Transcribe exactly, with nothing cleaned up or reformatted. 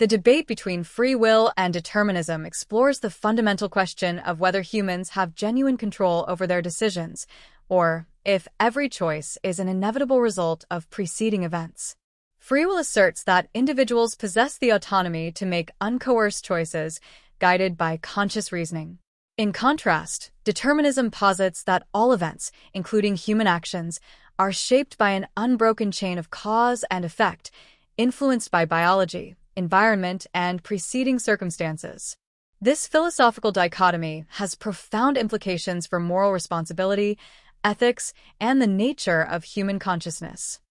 The debate between free will and determinism explores the fundamental question of whether humans have genuine control over their decisions, or if every choice is an inevitable result of preceding events. Free will asserts that individuals possess the autonomy to make uncoerced choices guided by conscious reasoning. In contrast, determinism posits that all events, including human actions, are shaped by an unbroken chain of cause and effect, influenced by biology, environment, and preceding circumstances. This philosophical dichotomy has profound implications for moral responsibility, ethics, and the nature of human consciousness.